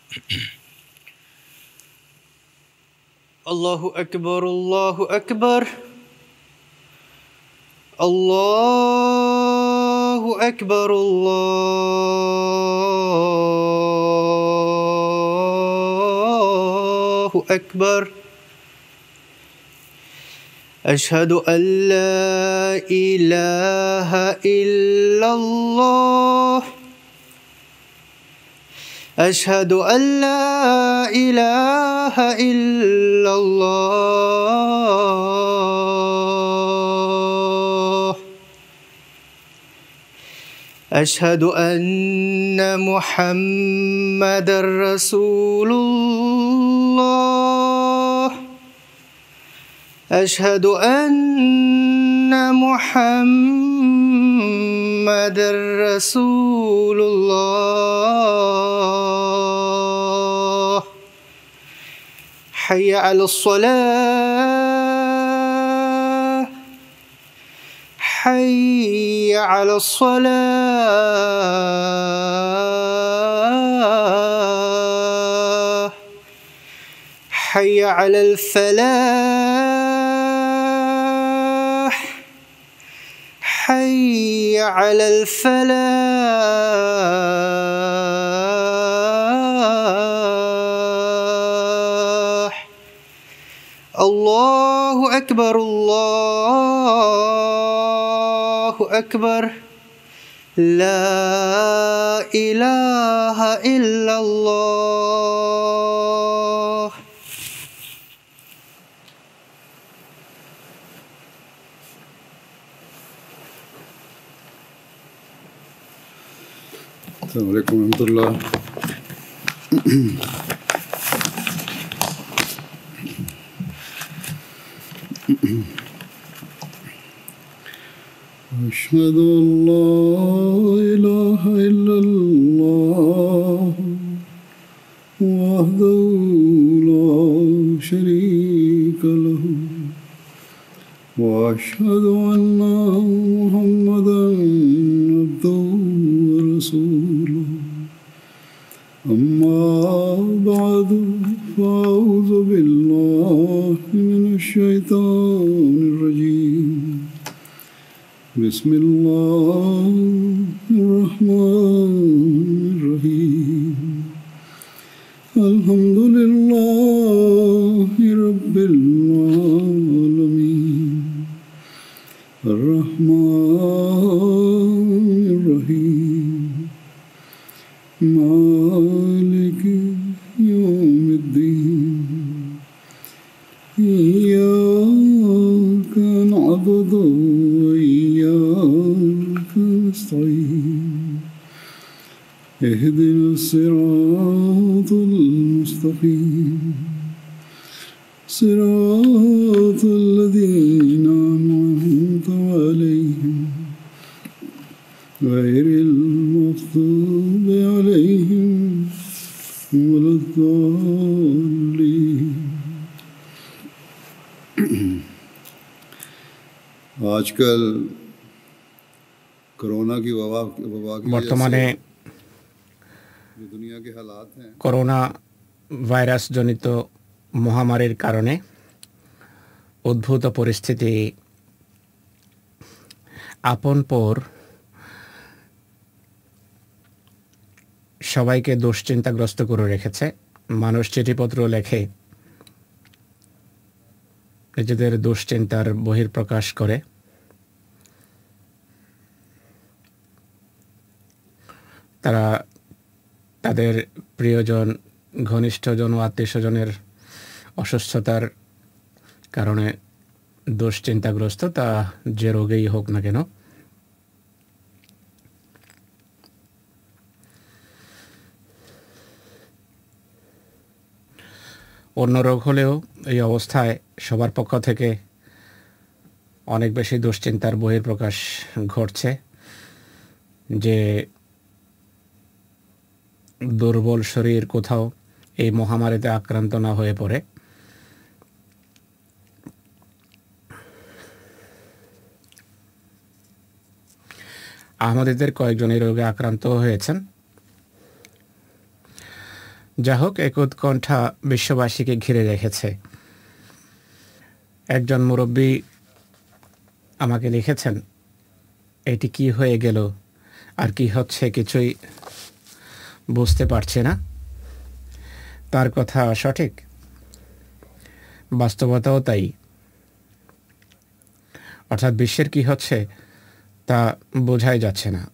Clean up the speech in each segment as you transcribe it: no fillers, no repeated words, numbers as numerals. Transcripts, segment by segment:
Allahu Akbar, Allahu Akbar. Allahu Akbar, Allahu Akbar. Ashhadu an la ilaha illallah. Ashhadu an la ilaha illallah. Ashhadu anna Muhammadar Rasulullah. Ashhadu anna Muhammadar Rasulullah. Hayya 'alas salah. Hayya 'alas salah. Hayya 'alal falah. حي على الفلاح. الله أكبر، الله أكبر. لا إله إلا الله. السلام عليكم ورحمة الله. أشهد أن لا إله إلا الله وحده لا شريك له وأشهد أن محمدا عبده ورسوله. أما بعد فأعوذ بالله من الشيطان الرجيم. بسم الله الرحمن الرحيم. الحمد لله رب العالمين. الرحمن الرحيم. مالك يوم الدين. إياك نعبد وإياك نستعين. اهدنا الصراط المستقيم. صراط الذين أنعمت عليهم غير المغضوب عليهم ولا الضالين. आजकल corona की वबा की বর্তমানে जो दुनिया के हालात हैं করোনা ভাইরাস জনিত মহামারীর কারণে উদ্ভূত পরিস্থিতি আপন পর সবাইকে দুশ্চিন্তাগ্রস্ত করে রেখেছে। মানুষ চিঠিপত্র লেখে, নিজেদের দুশ্চিন্তার বহিঃপ্রকাশ করে। তারা তাদের প্রিয়জন, ঘনিষ্ঠজন ও আত্মীয়স্বজনের অসুস্থতার কারণে দুশ্চিন্তাগ্রস্ত, তা যে রোগেই হোক না কেন। অন্য রোগ হলেও এই অবস্থায় সবার পক্ষ থেকে অনেক বেশি দুশ্চিন্তার বহিঃপ্রকাশ ঘটছে যে দুর্বল শরীর কোথাও এই মহামারীতে আক্রান্ত না হয়ে পড়ে। আহমদীদের কয়েকজন এই রোগে আক্রান্ত হয়েছেন। যা হোক, এক উৎকণ্ঠা বিশ্ববাসীকে ঘিরে রেখেছে। একজন মুরব্বী আমাকে লিখেছেন, এটি কি হয়ে গেল আর কি হচ্ছে কিছুই বুঝতে পারছে না। তার কথা সঠিক, বাস্তবতাও তাই। অর্থাৎ বিশ্বের কি হচ্ছে তা বোঝাই যাচ্ছে না।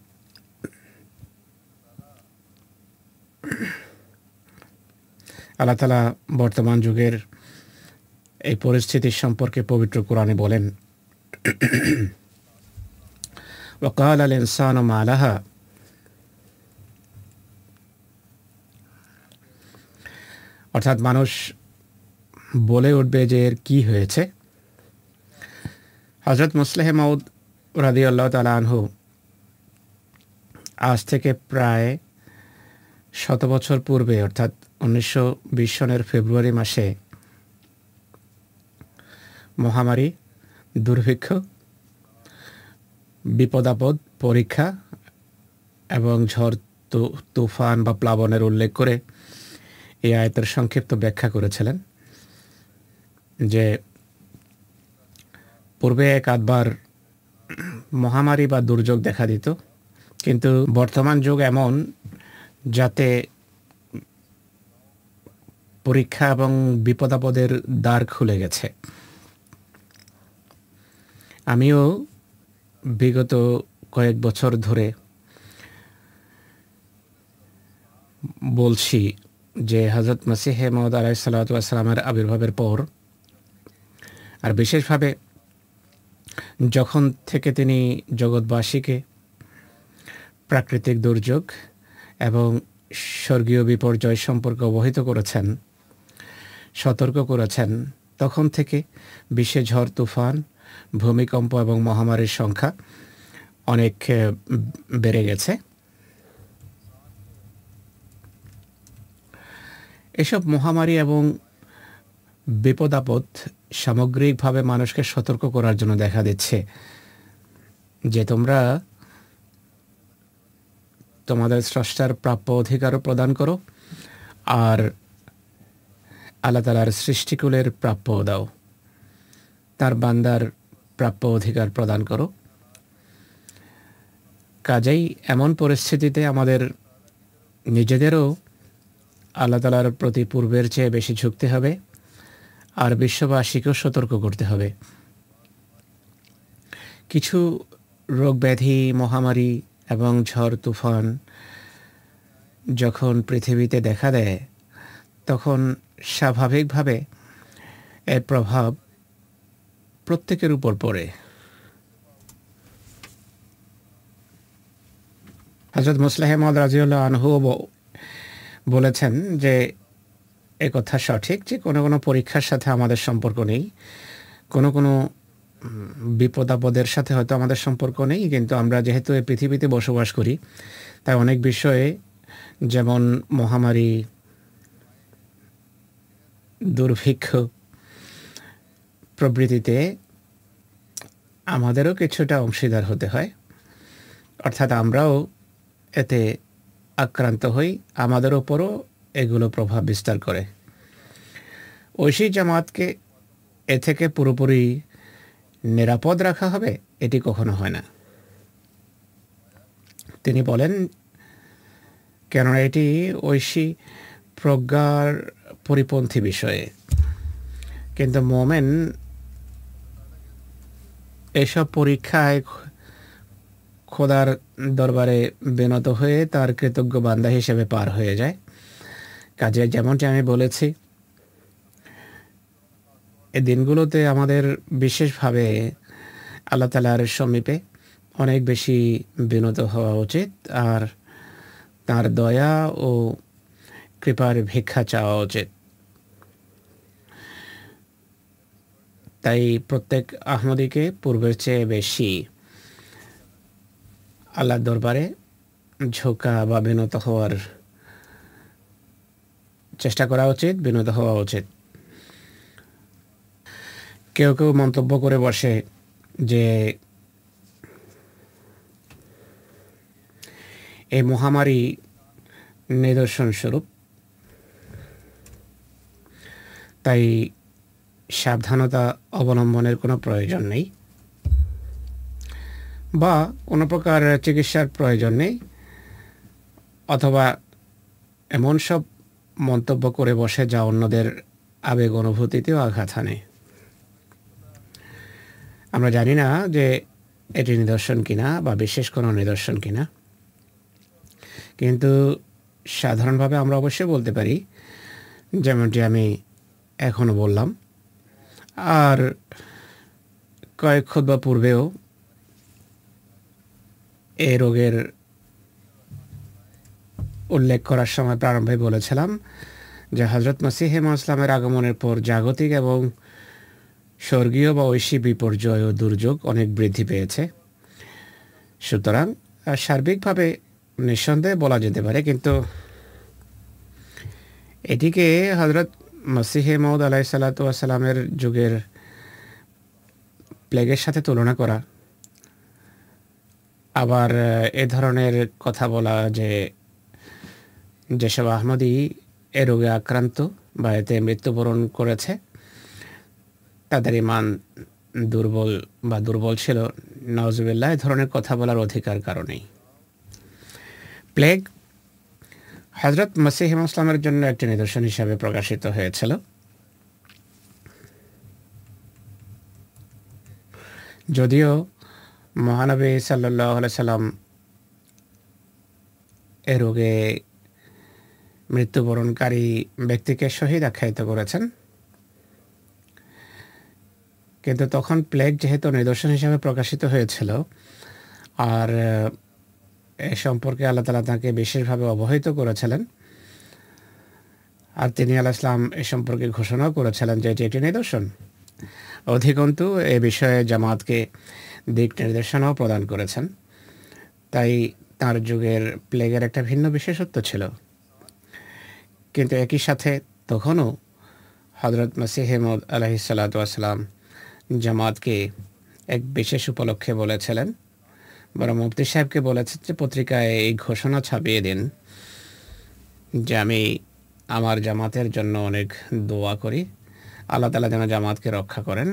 আল্লাহ তাআলা বর্তমান যুগের এই পরিস্থিতির সম্পর্কে পবিত্র কোরআনে বলেন, ওয়াকাল আল ইনসানু মা লাহা, অর্থাৎ মানুষ বলে উঠবে যে এর কি হয়েছে। হযরত মুসলিহ মাউদ রাদিয়াল্লাহু তাআলা আনহু আজ থেকে প্রায় 100 বছর পূর্বে, অর্থাৎ 1920 সনের ফেব্রুয়ারি মাসে মহামারী, দুর্ভিক্ষ, বিপদাপদ, পরীক্ষা এবং ঝড় তুফান বা প্লাবনের উল্লেখ করে এই আয়াতের সংক্ষিপ্ত ব্যাখ্যা করেছিলেন যে পূর্বে এক আধবার মহামারী বা দুর্যোগ দেখা দিত, কিন্তু বর্তমান যুগ এমন যাতে পরীক্ষা এবং বিপদাপদের দ্বার খুলে গেছে। আমিও বিগত কয়েক বছর ধরে বলছি যে হযরত মসিহ মাউদ আলাইহিস সালাতু ওয়াস সালামের আবির্ভাবের পর, আর বিশেষভাবে যখন থেকে তিনি জগৎবাসীকে প্রাকৃতিক দুর্যোগ এবং স্বর্গীয় বিপর্যয় সম্পর্কে অবহিত করেছেন, সতর্ক করেছেন, তখন থেকে বিশ্বে ঝড় তুফান, ভূমিকম্প এবং মহামারীর সংখ্যা অনেক বেড়ে গেছে। এসব মহামারী এবং বিপদাপদ সামগ্রিকভাবে মানুষকে সতর্ক করার জন্য দেখা দিচ্ছে যে তোমরা তোমাদের স্রষ্টার প্রাপ্য অধিকারও প্রদান করো আর আল্লাহ তাআলার সৃষ্টিকুলের প্রাপ্য দাও, তার বান্দার প্রাপ্য অধিকার প্রদান করো। কাজেই এমন পরিস্থিতিতে আমাদের নিজেদেরও আল্লাহ তাআলার প্রতি পূর্বের চেয়ে বেশি ঝুঁকতে হবে আর বিশ্ববাসীকেও সতর্ক করতে হবে। কিছু রোগ ব্যাধি, মহামারী এবং ঝড় তুফান যখন পৃথিবীতে দেখা দেয় তখন স্বাভাবিকভাবে এর প্রভাব প্রত্যেকের উপর পড়ে। হযরত মুসলিহ মাউদ রাদিয়াল্লাহু আনহু বলেছেন যে একথা সঠিক যে কোনো কোনো পরীক্ষার সাথে আমাদের সম্পর্ক নেই, কোনো কোনো বিপদাপদের সাথে হয়তো আমাদের সম্পর্ক নেই, কিন্তু আমরা যেহেতু এই পৃথিবীতে বসবাস করি তাই অনেক বিষয়ে, যেমন মহামারী, দুর্ভিক্ষ প্রভৃতিতে আমাদেরও কিছুটা অংশীদার হতে হয়। অর্থাৎ আমরাও এতে আক্রান্ত হই, আমাদের ওপরও এগুলো প্রভাব বিস্তার করে। ঐশী জামাতকে এ থেকে পুরোপুরি নিরাপদ রাখা হবে এটি কখনো হয় না। তিনি বলেন, কেননা এটি ঐশী প্রজ্ঞার পরিপন্থী বিষয়ে, কিন্তু মোমেন এসব পরীক্ষায় খোদার দরবারে বিনত হয়ে তার কৃতজ্ঞ বান্দা হিসেবে পার হয়ে যায়। কাজে যেমনটি আমি বলেছি, এই দিনগুলোতে আমাদের বিশেষভাবে আল্লাহ তাআলার সমীপে অনেক বেশি বিনত হওয়া উচিত আর তার দয়া ও কৃপার ভিক্ষা চাওয়া উচিত। তাই প্রত্যেক আহমদীকে পূর্বের চেয়ে বেশি আল্লাহর দরবারে ঝোঁকা বা বিনত হওয়ার চেষ্টা করা উচিত, বিনত হওয়া উচিত। কেউ কেউ মন্তব্য করে বসে যে এই মহামারী নিদর্শন স্বরূপ, তাই সাবধানতা অবলম্বনের কোনো প্রয়োজন নেই বা কোনো প্রকার চিকিৎসার প্রয়োজন নেই, অথবা এমন সব মন্তব্য করে বসে যা অন্যদের আবেগ অনুভূতিতেও আঘাত হানে। আমরা জানি না যে এটি নিদর্শন কিনা বা বিশেষ কোনো নিদর্শন কিনা, কিন্তু সাধারণভাবে আমরা অবশ্যই বলতে পারি, যেমনটি আমি এখনও বললাম আর কয়েক খুতবা পূর্বেও এই রোগের উল্লেখ করার সময় প্রারম্ভে বলেছিলাম যে হযরত মসিহ মাউদ ইসলামের আগমনের পর জাগতিক এবং স্বর্গীয় বা ঐশী বিপর্যয় ও দুর্যোগ অনেক বৃদ্ধি পেয়েছে। সুতরাং সার্বিকভাবে নিঃসন্দেহে বলা যেতে পারে, কিন্তু এটিকে হযরত মসিহ মাউদ আলাইহিসসালাতু ওয়াসসালামের যুগের প্লেগের সাথে তুলনা করা, আবার এ ধরনের কথা বলা যে যেসব আহমদী এ রোগে আক্রান্ত বা এতে মৃত্যুবরণ করেছে তাদের ঈমান দুর্বল ছিল, নাউজুবিল্লাহ, এ ধরনের কথা বলার অধিকার কারণেই। প্লেগ হযরত মসিহ মাউদ ইসলামের জন্য একটি নিদর্শন হিসাবে প্রকাশিত হয়েছিল। যদিও মহানবী সাল্লাল্লাহু আলাইহি সাল্লাম এ রোগে মৃত্যুবরণকারী ব্যক্তিকে শহীদ আখ্যায়িত করেছেন, কিন্তু তখন প্লেগ যেহেতু নিদর্শন হিসাবে প্রকাশিত হয়েছিল আর এ সম্পর্কে আল্লাহ তাআলা তাঁকে বিশেষভাবে অবহিত করেছিলেন, আর তিনি আলাইহিস সালাম এ সম্পর্কে ঘোষণাও করেছিলেন যে এটি একটি নিদর্শন। অধিকন্তু এ বিষয়ে জামাতকে দিক নির্দেশনাও প্রদান করেছেন। তাই তার যুগের প্লেগের একটা ভিন্ন বিশেষত্ব ছিল, কিন্তু একই সাথে তখনও হযরত মসিহ মাউদ আলাইহিসসালাতু ওয়াসসালাম জামাতকে এক বিশেষ উপলক্ষে বলেছিলেন, বরং মুফতি সাহেবকে বলেছেন যে পত্রিকায় এই ঘোষণা ছাপিয়ে দিন যে আমি আমার জামাতের জন্য অনেক দোয়া করি, আল্লাহ তাআলা যেন জামাতকে রক্ষা করেন।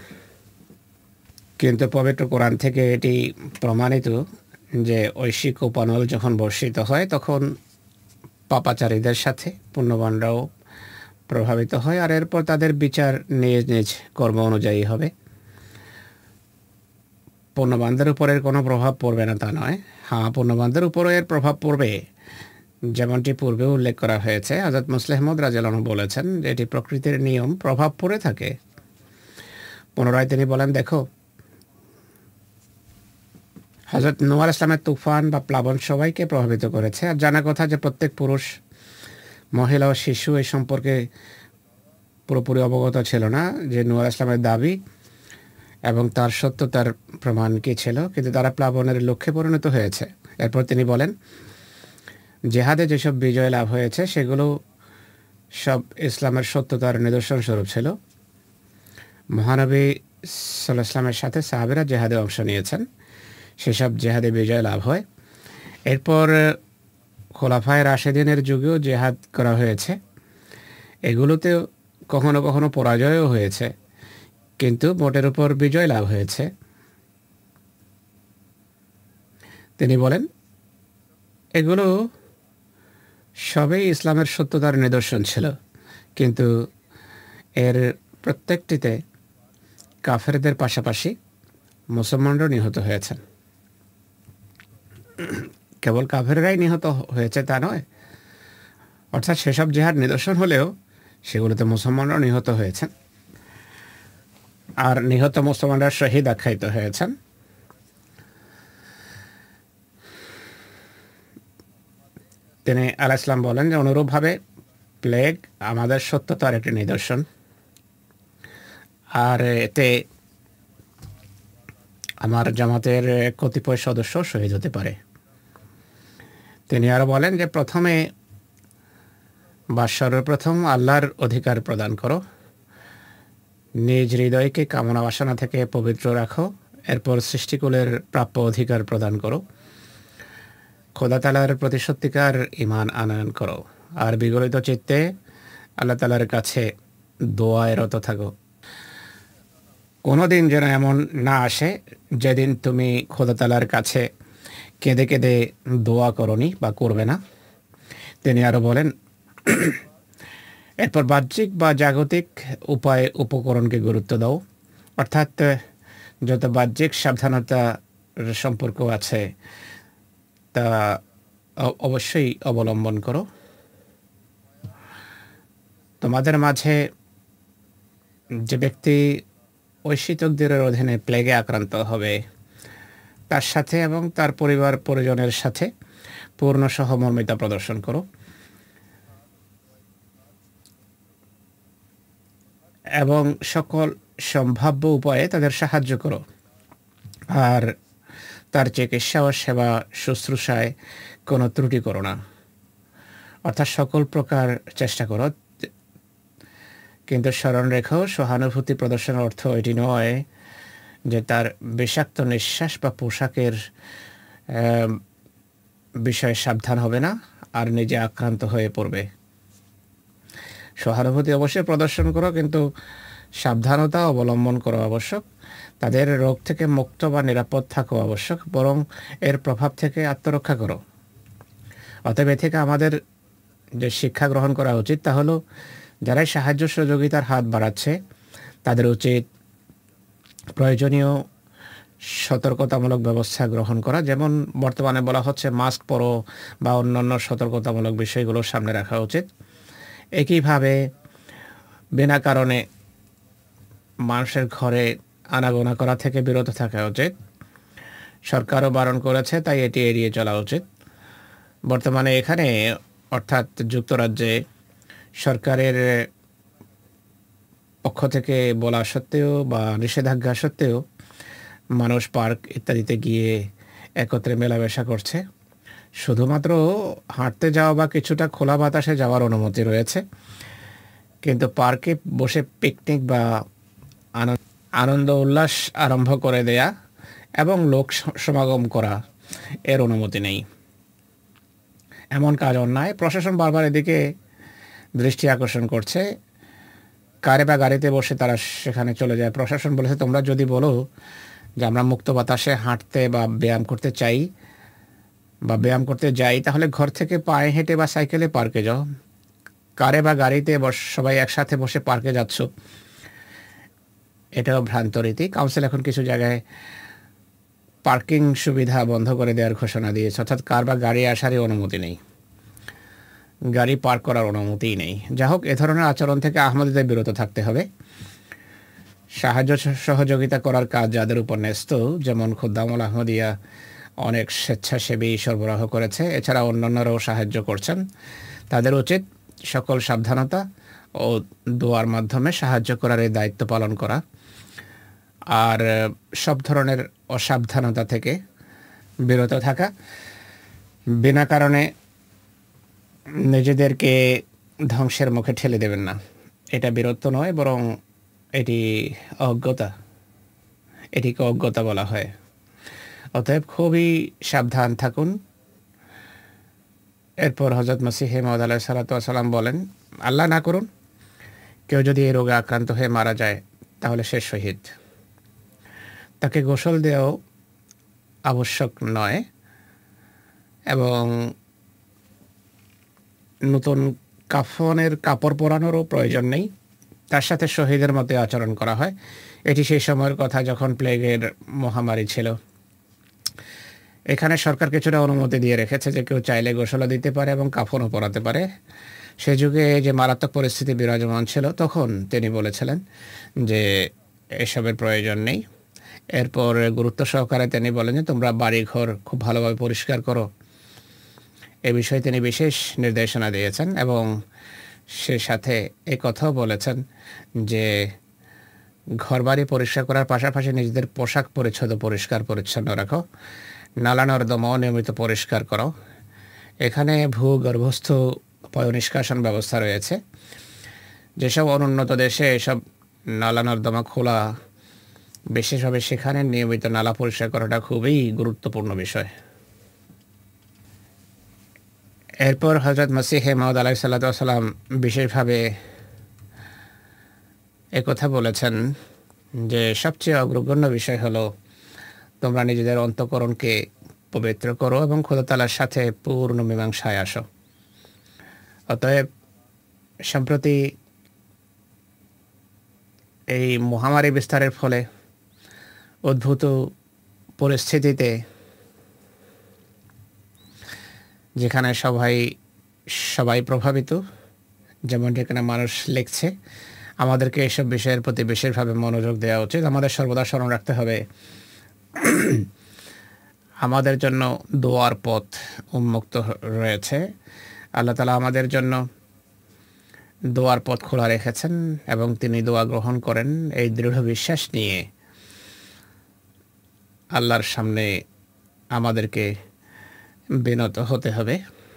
কিন্তু পবিত্র কোরআন থেকে এটি প্রমাণিত যে ঐশিক উপানল যখন বর্ষিত হয় তখন পাপাচারীদের সাথে পুণ্যবানরাও প্রভাবিত হয়, আর এরপর তাদের বিচার নিজ নিজ কর্ম অনুযায়ী হবে। পুণ্যবানদের উপর এর কোনো প্রভাব পড়বে না তা নয়, হ্যাঁ পুণ্যবানদের উপরও এর প্রভাব পড়বে, যেমনটি পূর্বে উল্লেখ করা হয়েছে। হযরত মুসলিহ মাউদ রাদিয়াল্লাহু আনহু বলেছেন যে এটি প্রকৃতির নিয়ম, প্রভাব পড়ে থাকে। পুনরায় তিনি বলেন, দেখো হযরত নূহ আলাইহিস সালামের তুফান বা প্লাবন সবাইকে প্রভাবিত করেছে, আর জানা কথা যে প্রত্যেক পুরুষ, মহিলা ও শিশু এই সম্পর্কে পুরোপুরি অবগত ছিল না যে নূহ আলাইহিস সালামের দাবি এবং তার সত্যতার প্রমাণ কী ছিল, কিন্তু তারা প্লাবনের লক্ষ্যে পরিণত হয়েছে। এরপর তিনি বলেন, জেহাদে যেসব বিজয় লাভ হয়েছে সেগুলো সব ইসলামের সত্যতার নিদর্শন স্বরূপ ছিল। মহানবী সাল্লাল্লাহু আলাইহি ওয়াসাল্লামের সাথে সাহাবীরা জেহাদে অংশ নিয়েছেন, সেসব জেহাদে বিজয় লাভ হয়। এরপর খোলাফায়ে রাশেদিনের যুগেও জেহাদ করা হয়েছে, এগুলোতেও কখনো কখনো পরাজয়ও হয়েছে, কিন্তু মোটের উপর বিজয় লাভ হয়েছে। তিনি বলেন, এগুলো সবই ইসলামের সত্যতার নিদর্শন ছিল, কিন্তু এর প্রত্যেকটিতে কাফেরদের পাশাপাশি মুসলমানরাও নিহত হয়েছেন। কেবল কাফেররাই নিহত হয়েছে তা নয়, অর্থাৎ সেসব জেহাদ নিদর্শন হলেও সেগুলোতে মুসলমানরাও নিহত হয়েছেন, আর নিহত মুসলমানরা শহীদ আখ্যায়িত হয়েছেন। তিনি আলাইহিস সালাম বলেন যে অনুরূপভাবে প্লেগ আমাদের সত্যতার একটি নিদর্শন, আর এতে আমার জামাতের কতিপয় সদস্য শহীদ হতে পারে। তিনি আরও বলেন যে প্রথমে বা সর্বপ্রথম আল্লাহর অধিকার প্রদান করো, নিজ হৃদয়কে কামনা বাসনা থেকে পবিত্র রাখো, এরপর সৃষ্টিকুলের প্রাপ্য অধিকার প্রদান করো, খোদা তাআলার প্রতি সত্যিকার ঈমান আনয়ন করো, আর বিগলিত চিত্তে আল্লাহ তাআলার কাছে দোয়ায় রত থাকো। কোনো দিন যেন এমন না আসে যেদিন তুমি খোদা তাআলার কাছে কেঁদে কেঁদে দোয়া করনি বা করবে না। তিনি আরও বলেন, এরপর বাহ্যিক বা জাগতিক উপায়ে উপকরণকে গুরুত্ব দাও, অর্থাৎ যত বাহ্যিক সাবধানতার সম্পর্ক আছে তা অবশ্যই অবলম্বন করো। তোমাদের মাঝে যে ব্যক্তি ঐশী তকদিরের অধীনে প্লেগে আক্রান্ত হবে তার সাথে এবং তার পরিবার পরিজনের সাথে পূর্ণ সহমর্মিতা প্রদর্শন করো এবং সকল সম্ভাব্য উপায়ে তাদের সাহায্য করো, আর তার চিকিৎসা ও সেবা শুশ্রূষায় কোনো ত্রুটি করো না, অর্থাৎ সকল প্রকার চেষ্টা করো। কিন্তু স্মরণ রেখো, সহানুভূতি প্রদর্শনের অর্থ এটি নয় যে তার বিষাক্ত নিঃশ্বাস বা পোশাকের বিষয়ে সাবধান হবে না আর নিজে আক্রান্ত হয়ে পড়বে। সহানুভূতি অবশ্যই প্রদর্শন করো, কিন্তু সাবধানতা অবলম্বন করা আবশ্যক। তাদের রোগ থেকে মুক্ত বা নিরাপদ থাকা আবশ্যক, বরং এর প্রভাব থেকে আত্মরক্ষা করো। অতএব এ থেকে আমাদের যে শিক্ষা গ্রহণ করা উচিত তা হলো, যারাই সাহায্য সহযোগিতার হাত বাড়াচ্ছে তাদের উচিত প্রয়োজনীয় সতর্কতামূলক ব্যবস্থা গ্রহণ করা, যেমন বর্তমানে বলা হচ্ছে মাস্ক পরো বা অন্যান্য সতর্কতামূলক বিষয়গুলো সামনে রাখা উচিত। একইভাবে বিনা কারণে মানুষের ঘরে আনাগোনা করা থেকে বিরত থাকা উচিত। সরকারও বারণ করেছে, তাই এটি এড়িয়ে চলা উচিত। বর্তমানে এখানে অর্থাৎ যুক্তরাজ্যে সরকারের পক্ষ থেকে বলা সত্ত্বেও বা নিষেধাজ্ঞা সত্ত্বেও মানুষ পার্ক ইত্যাদিতে গিয়ে একত্রে মেলামেশা করছে। শুধুমাত্র হাঁটতে যাওয়া বা কিছুটা খোলা বাতাসে যাওয়ার অনুমতি রয়েছে, কিন্তু পার্কে বসে পিকনিক বা আনন্দ উল্লাস আরম্ভ করে দেয়া এবং লোক সমাগম করা এর অনুমতি নেই। এমন কাজ অন্যায়। প্রশাসন বারবার এদিকে দৃষ্টি আকর্ষণ করছে। কারে বা গাড়িতে বসে তারা সেখানে চলে যায়। প্রশাসন বলেছে, তোমরা যদি বলো যে আমরা মুক্ত বাতাসে হাঁটতে বা ব্যায়াম করতে চাই বা ব্যায়াম করতে যাই, তাহলে ঘর থেকে পায়ে হেঁটে বা সাইকেলে পার্কে যাও। কারে বা গাড়িতে সবাই একসাথে বসে পার্কে যাচ্ছ, এটাও ভ্রান্ত রীতি। কাউন্সিল এখন কিছু জায়গায় পার্কিং সুবিধা বন্ধ করে দেওয়ার ঘোষণা দিয়েছে, অর্থাৎ কার বা গাড়ি আসারই অনুমতি নেই, গাড়ি পার্ক করার অনুমতিই নেই। যা হোক, এ ধরনের আচরণ থেকে আহমদীদের বিরত থাকতে হবে। সাহায্য সহযোগিতা করার কাজ যাদের উপর ন্যস্ত, যেমন খুদ্দামুল আহমদিয়া অনেক স্বেচ্ছাসেবী সরবরাহ করেছে, এছাড়া অন্যান্যরাও সাহায্য করছেন, তাদের উচিত সকল সাবধানতা ও দোয়ার মাধ্যমে সাহায্য করার এই দায়িত্ব পালন করা, আর সব ধরনের অসাবধানতা থেকে বিরত থাকা। বিনা কারণে নিজেদেরকে ধ্বংসের মুখে ঠেলে দেবেন না। এটা বীরত্ব নয়, বরং এটি অজ্ঞতা, এটিকে অজ্ঞতা বলা হয়। অতএব খুবই সাবধান থাকুন। এরপর হযরত মসিহ মাউদ আলাইহিস সালাতু ওয়াস সালাম বলেন, আল্লাহ না করুন কেউ যদি এই রোগে আক্রান্ত হয়ে মারা যায় তাহলে সে শহীদ। তাকে গোসল দেওয়াও আবশ্যক নয় এবং নতুন কাফনের কাপড় পরানোরও প্রয়োজন নেই। তার সাথে শহীদের মতো আচরণ করা হয়। এটি সেই সময়ের কথা যখন প্লেগের মহামারী ছিল। এখানে সরকার কিছুটা অনুমতি দিয়ে রেখেছে যে কেউ চাইলে গোসলও দিতে পারে এবং কাফনও পরাতে পারে। সে যুগে যে মারাত্মক পরিস্থিতি বিরাজমান ছিল তখন তিনি বলেছিলেন যে এসবের প্রয়োজন নেই। এরপর গুরুত্ব সহকারে তিনি বলেন যে তোমরা বাড়িঘর খুব ভালোভাবে পরিষ্কার করো। এ বিষয়ে তিনি বিশেষ নির্দেশনা দিয়েছেন এবং সে সাথে এ কথাও বলেছেন যে ঘরবাড়ি পরিষ্কার করার পাশাপাশি নিজেদের পোশাক পরিচ্ছদ পরিষ্কার পরিচ্ছন্ন রাখো, নালা নর্দমাও নিয়মিত পরিষ্কার করো। এখানে ভূগর্ভস্থ পয়ঃনিষ্কাশন ব্যবস্থা রয়েছে। যেসব অনুন্নত দেশে এসব নালা নর্দমা খোলা, বিশেষভাবে সেখানে নিয়মিত নালা পরিষ্কার করাটা খুবই গুরুত্বপূর্ণ বিষয়। এরপর হযরত মসিহ মাউদ আলাইহিস সালাতু ওয়াস সালাম বিশেষভাবে একথা বলেছেন যে সবচেয়ে অগ্রগণ্য বিষয় হলো তোমরা নিজেদের অন্তঃকরণকে পবিত্র করো এবং খোদা তাআলার সাথে পূর্ণ মীমাংসায় আসো। অতএব সম্প্রতি এই মহামারী বিস্তারের ফলে উদ্ভূত পরিস্থিতিতে যেখানে সবাই প্রভাবিত, যেমন যেখানে মানুষ লিখছে, আমাদেরকে এসব বিষয়ের প্রতি বিশেষভাবে মনোযোগ দেওয়া উচিত। আমাদের সর্বদা স্মরণ রাখতে হবে আমাদের জন্য দোয়ার পথ উন্মুক্ত রয়েছে। আল্লাহ তাআলা আমাদের জন্য দোয়ার পথ খোলা রেখেছেন এবং তিনি দোয়া গ্রহণ করেন। এই দৃঢ় বিশ্বাস নিয়ে আল্লাহর সামনে আমাদেরকে বিনত হতে হবে।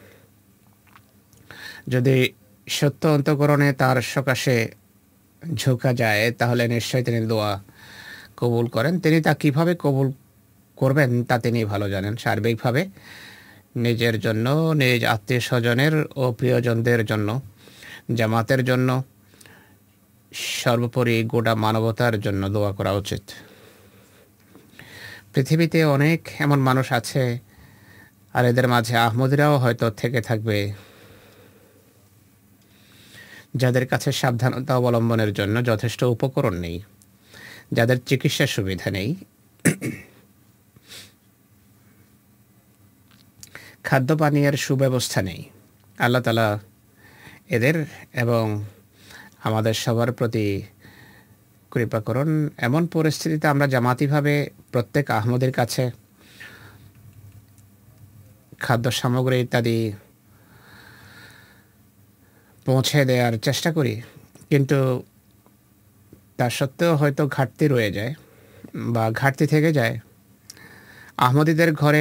যদি সত্য অন্তঃকরণে তার সকাশে ঝোঁকা যায় তাহলে নিশ্চয়ই তিনি দোয়া কবুল করেন। তিনি তা কীভাবে কবুল করবেন তা তিনি ভালো জানেন। সার্বিকভাবে নিজের জন্য, নিজ আত্মীয় স্বজনের ও প্রিয়জনদের জন্য, জামাতের জন্য, সর্বোপরি গোটা মানবতার জন্য দোয়া করা উচিত। পৃথিবীতে অনেক এমন মানুষ আছে, আর এদের মাঝে আহমদিরাও হয়তো থেকে থাকবে, যাদের কাছে সাবধানতা অবলম্বনের জন্য যথেষ্ট উপকরণ নেই, যাদের চিকিৎসার সুবিধা নেই, খাদ্য পানীয়ের সুব্যবস্থা নেই। আল্লাহ তাআলা এদের এবং আমাদের সবার প্রতি কৃপা করুন। এমন পরিস্থিতিতে আমরা জামাতিভাবে প্রত্যেক আহমদের কাছে খাদ্য সামগ্রী ইত্যাদি পৌঁছে দেওয়ার চেষ্টা করি, কিন্তু তা সত্ত্বেও হয়তো ঘাটতি রয়ে যায় বা ঘাটতি থেকে যায়। আহমদীদের ঘরে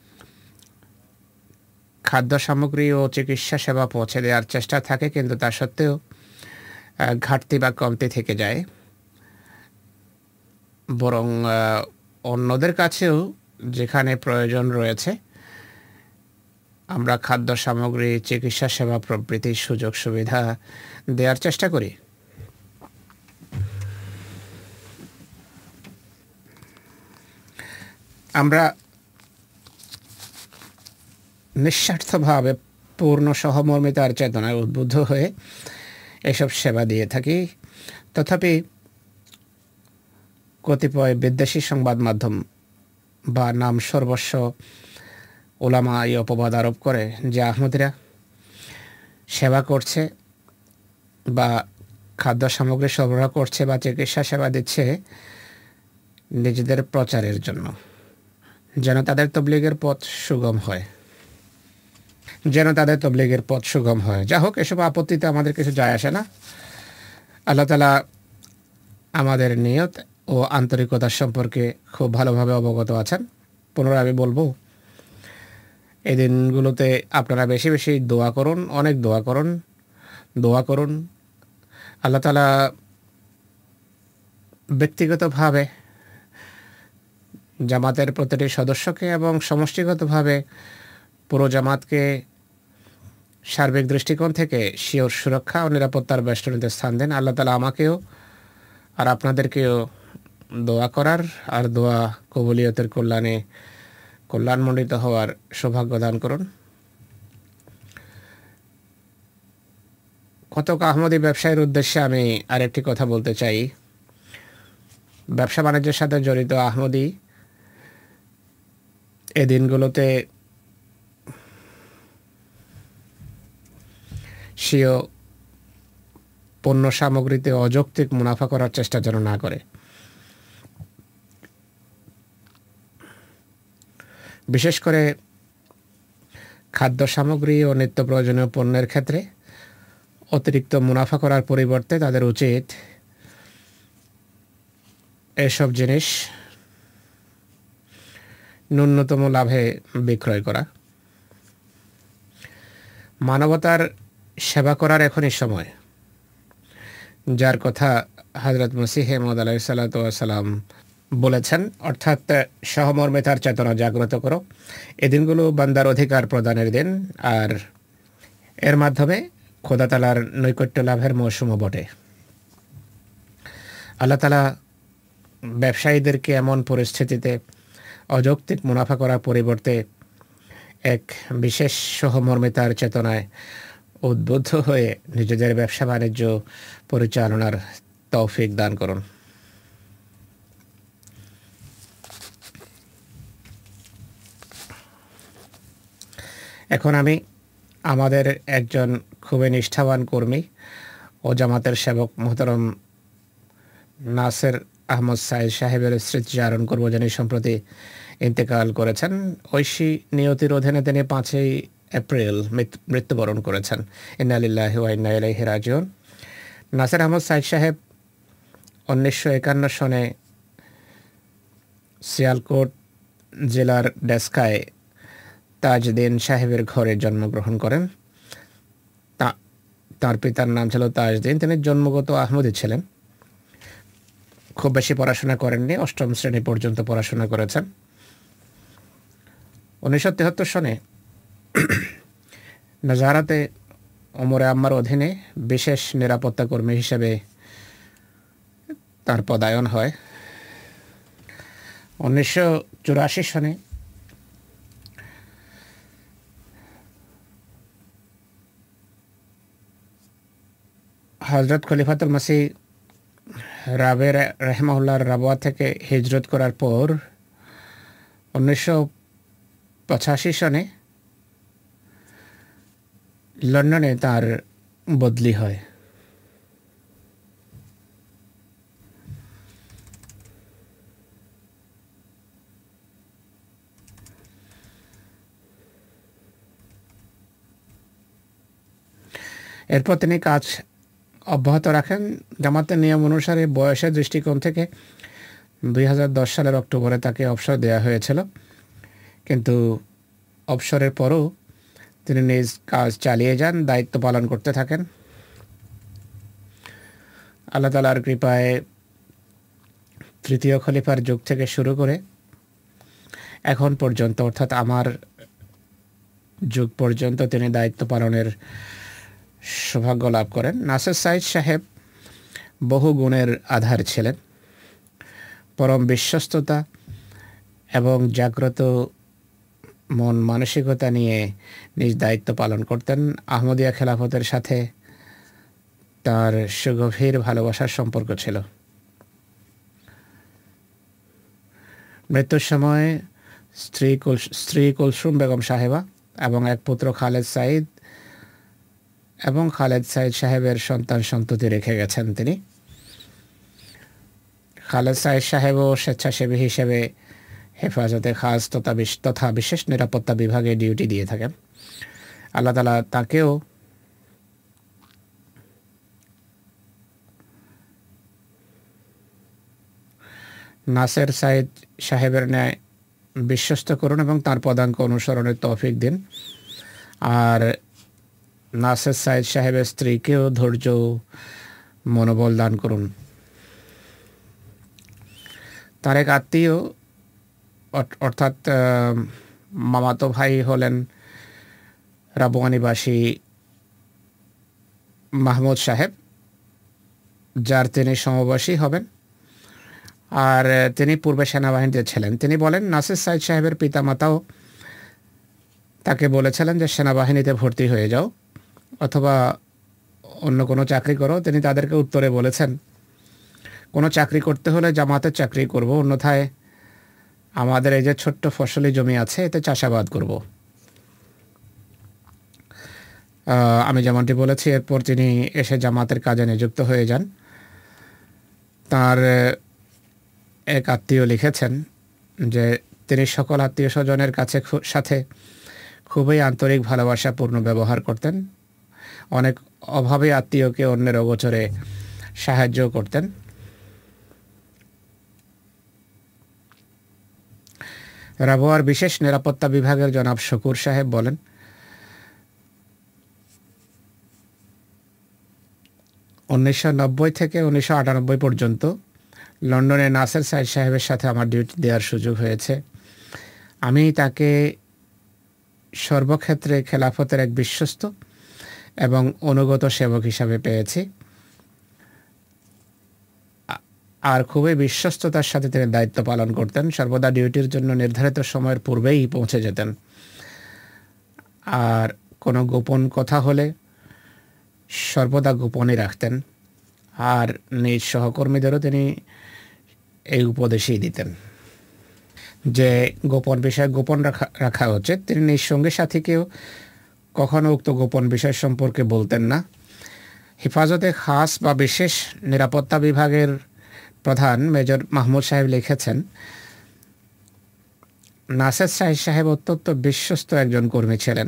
খাদ্য সামগ্রী ও চিকিৎসা সেবা পৌঁছে দেওয়ার চেষ্টা থাকে, কিন্তু তা সত্ত্বেও ঘাটতি বা কমতি থেকে যায়। বরং অন্যদের কাছেও যেখানে প্রয়োজন রয়েছে আমরা খাদ্য সামগ্রী, চিকিৎসা সেবা প্রভৃতির সুযোগ সুবিধা দেওয়ার চেষ্টা করি। আমরা নিঃস্বার্থভাবে পূর্ণ সহমর্মিতার চেতনায় উদ্বুদ্ধ হয়ে এসব সেবা দিয়ে থাকি। তথাপি কতিপয় বিদ্বেষী সংবাদ মাধ্যম বা নাম সর্বস্ব ওলামা এই অপবাদ আরোপ করে যে আহমদিরা সেবা করছে বা খাদ্য সামগ্রী সরবরাহ করছে বা চিকিৎসা সেবা দিচ্ছে নিজেদের প্রচারের জন্য, যেন তাদের তবলিগের পথ সুগম হয়, যা হোক, এসব আপত্তিতে আমাদের কিছু যায় আসে না। আল্লাহ তাআলা আমাদের নিয়ত ও আন্তরিকতার সম্পর্কে খুব ভালোভাবে অবগত আছেন। পুনরায় আমি বলবো, এই দিনগুলোতে আপনারা বেশি বেশি দোয়া করুন, অনেক দোয়া করুন। আল্লাহ তাআলা ব্যক্তিগতভাবে জামাতের প্রতিটি সদস্যকে এবং সমষ্টিগতভাবে পুরো জামাতকে সার্বিক দৃষ্টিকোণ থেকে শিওর সুরক্ষা ও নিরাপত্তার বেষ্টনীতে স্থান দেন। আল্লাহ তাআলা আমাকেও আর আপনাদেরকেও দোয়া করার আর দোয়া কবুলিয়তের কল্যাণমণ্ডিত হওয়ার সৌভাগ্য দান করুন। কতক আহমদী ব্যবসায়ের উদ্দেশ্যে আমি আরেকটি কথা বলতে চাই। ব্যবসা বাণিজ্যের সাথে জড়িত আহমদী এই দিনগুলোতে স্বীয় পণ্য সামগ্রীতে অযৌক্তিক মুনাফা করার চেষ্টা যেন না করে। বিশেষ করে খাদ্য সামগ্রী ও নিত্য প্রয়োজনীয় পণ্যের ক্ষেত্রে অতিরিক্ত মুনাফা করার পরিবর্তে তাদের উচিত এসব জিনিস ন্যূনতম লাভে বিক্রয় করা। মানবতার সেবা করার এখনই সময়, যার কথা হযরত মসিহ মাউদ আলাইহিস সালাতু ওয়াস সালাম বলেছেন, অর্থাৎ সহমর্মিতার চেতনা জাগ্রত করো। এই দিনগুলো বান্দার অধিকার প্রদানের দিন, আর এর মাধ্যমে খোদা তাআলার নৈকট্য লাভের মৌসুমও বটে। আল্লাহ তাআলা ব্যবসায়ীদেরকে এমন পরিস্থিতিতে অযৌক্তিক মুনাফা করার পরিবর্তে এক বিশেষ সহমর্মিতার চেতনায় উদ্বুদ্ধ হয়ে নিজেদের ব্যবসা বাণিজ্য পরিচালনার তৌফিক দান করুন। এখন আমি আমাদের একজন খুবই নিষ্ঠাবান কর্মী ও জামাতের সেবক মোহতরম নাসের আহমদ সাইদ সাহেবের স্মৃতিচারণ করব, যিনি সম্প্রতি ইন্তেকাল করেছেন। ঐশী নিয়তির অধীনে তিনি 5ই এপ্রিল মৃত্যুবরণ করেছেন। ইন্না লিল্লাহি ওয়া ইন্না ইলাইহি রাজিউন। নাসের আহমদ সাইদ সাহেব 1951 সনে সিয়ালকোট জেলার ডেস্কায় তাজউদ্দিন সাহেবের ঘরে জন্মগ্রহণ করেন। তার পিতার নাম ছিল তাজউদ্দিন। তিনি জন্মগত আহমদী ছিলেন। খুব বেশি পড়াশোনা করেননি, 8ম শ্রেণী পর্যন্ত পড়াশোনা করেছেন। 1973 সনে নজারাতে ওমরে আম্মার অধীনে বিশেষ নিরাপত্তা কর্মী হিসেবে তার পদায়ন হয়। 1984 সনে হযরত খলিফাতুল মসিহ রাবে রাহিমাহুল্লাহর রাবওয়া থেকে হিজরত করার পর 1985 সনে লন্ডনে তার বদলি হয়। এরপর তিনি কাজ অব্যাহত রাখেন। জামাতের নিয়ম অনুসারে বয়সের দৃষ্টিকোণ থেকে 2010 সালের অক্টোবরে তাকে অবসর দেওয়া হয়েছিল, কিন্তু অবসরের পরও তিনি নিজ কাজ চালিয়ে যান, দায়িত্ব পালন করতে থাকেন। আল্লাহ তাআলার কৃপায় 3য় খলিফার যুগ থেকে শুরু করে এখন পর্যন্ত, অর্থাৎ আমার যুগ পর্যন্ত তিনি দায়িত্ব পালনের সৌভাগ্য লাভ করেন। নাসের সাইদ সাহেব বহু গুণের আধার ছিলেন। পরম বিশ্বস্ততা এবং জাগ্রত মন মানসিকতা নিয়ে নিজ দায়িত্ব পালন করতেন। আহমদিয়া খেলাফতের সাথে তার সুগভীর ভালোবাসার সম্পর্ক ছিল। মৃত্যুর সময় স্ত্রী কুলসুম বেগম সাহেবা এবং এক পুত্র খালেদ সাইদ এবং খালেদ সাইদ সাহেবের সন্তান সন্ততি রেখে গেছেন তিনি। খালেদ সাইদ সাহেবও স্বেচ্ছাসেবী হিসেবে হেফাজতে খাস তথা বিশেষ নিরাপত্তা বিভাগে ডিউটি দিয়ে থাকেন। আল্লাহ তাআলা তাকেও নাসের সাইদ সাহেবের ন্যায় বিশ্বস্ত করুন এবং তার পদাঙ্ক অনুসরণের তৌফিক দিন। আর নাসের সাইদ সাহেবের স্ত্রীকেও ধৈর্য মনোবল দান করুন। তার এক আত্মীয় অর্থাৎ মামাতো ভাই হলেন রাবওয়ানিবাসী মাহমুদ সাহেব, যার তিনি সমবয়সী হবেন, আর তিনি পূর্বে সেনাবাহিনীতে ছিলেন। তিনি বলেন, নাসের সাইদ সাহেবের পিতামাতাও তাকে বলেছিলেন যে সেনাবাহিনীতে ভর্তি হয়ে যাও অথবা অন্য কোনো চাকরি করো। তিনি তাদেরকে উত্তরে বলেছেন, কোনো চাকরি করতে হলে জামাতের চাকরি করব, অন্যথায় আমাদের এই যে ছোট্ট ফসলি জমি আছে এতে চাষাবাদ করব। আমি যেমনটি বলেছি, এরপর তিনি এসে জামাতের কাজে নিযুক্ত হয়ে যান। তার এক আত্মীয় লিখেছেন যে তিনি সকল আত্মীয় স্বজনের সাথে খুবই আন্তরিক ভালোবাসাপূর্ণ ব্যবহার করতেন। অনেক অভাবী আত্মীয়কে অন্যের অগোচরে সাহায্য করতেন। রাবওয়ার বিশেষ নিরাপত্তা বিভাগের জনাব শকুর সাহেব বলেন, থেকে 1998 পর্যন্ত লন্ডনে নাসের সাইদ সাহেবের সাথে আমার ডিউটি দেওয়ার সুযোগ হয়েছে। আমি তাকে সর্বক্ষেত্রে খেলাফতের এক বিশ্বস্ত এবং অনুগত সেবক হিসাবে পেয়েছি। আর খুবই বিশ্বস্ততার সাথে তিনি দায়িত্ব পালন করতেন। সর্বদা ডিউটির জন্য নির্ধারিত সময়ের পূর্বেই পৌঁছে যেতেন। আর কোনো গোপন কথা হলে সর্বদা গোপনই রাখতেন। আর নিজ সহকর্মীদেরও তিনি এই উপদেশই দিতেন যে গোপন বিষয় গোপন রাখা উচিত। তিনি নিজ সঙ্গী সাথীকেও কখনো উক্ত গোপন বিষয় সম্পর্কে বলতেন না। হেফাজতে খাস বা বিশেষ নিরাপত্তা বিভাগের প্রধান মেজর মাহমুদ সাহেব লিখেছেন, নাসের সাহেব অত্যন্ত বিশ্বস্ত একজন কর্মী ছিলেন।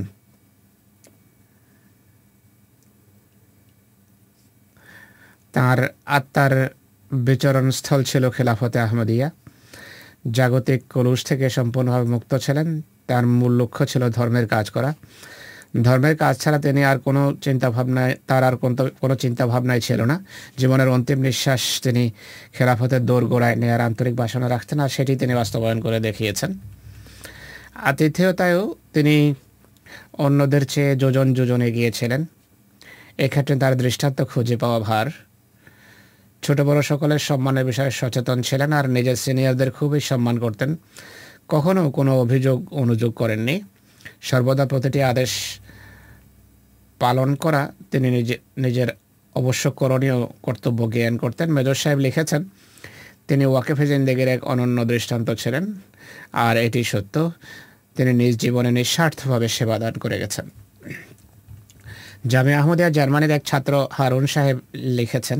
তার আত্মার বিচরণস্থল ছিল খেলাফতে আহমদিয়া। জাগতিক কলুষ থেকে সম্পূর্ণভাবে মুক্ত ছিলেন। তার মূল লক্ষ্য ছিল ধর্মের কাজ করা। ধর্মের কাজ ছাড়া তিনি আর কোনো চিন্তাভাবনাই ছিল না। জীবনের অন্তিম নিঃশ্বাস তিনি খেলাফতের দোরগোড়ায় নেয়ার আন্তরিক বাসনা রাখতেন, আর সেটি তিনি বাস্তবায়ন করে দেখিয়েছেন। আতিথেয়তায়ও তিনি অন্যদের চেয়ে যোজন এগিয়েছিলেন। এক্ষেত্রে তার দৃষ্টান্ত খুঁজে পাওয়া ভার। ছোট বড় সকলের সম্মানের বিষয়ে সচেতন ছিলেন আর নিজের সিনিয়রদের খুবই সম্মান করতেন। কখনো কোনো অনুযোগ করেননি। সর্বদা প্রতিটি আদেশ পালন করা তিনি নিজের অবশ্য করণীয় কর্তব্য জ্ঞান করতেন। মেজর সাহেব লিখেছেন, তিনি ওয়াকিফে জিন্দেগির এক অনন্য দৃষ্টান্ত ছিলেন, আর এটি সত্য। তিনি নিজ জীবনে নিঃস্বার্থভাবে সেবা দান করে গেছেন। জামিয়া আহমদিয়া জার্মানির এক ছাত্র হারুন সাহেব লিখেছেন,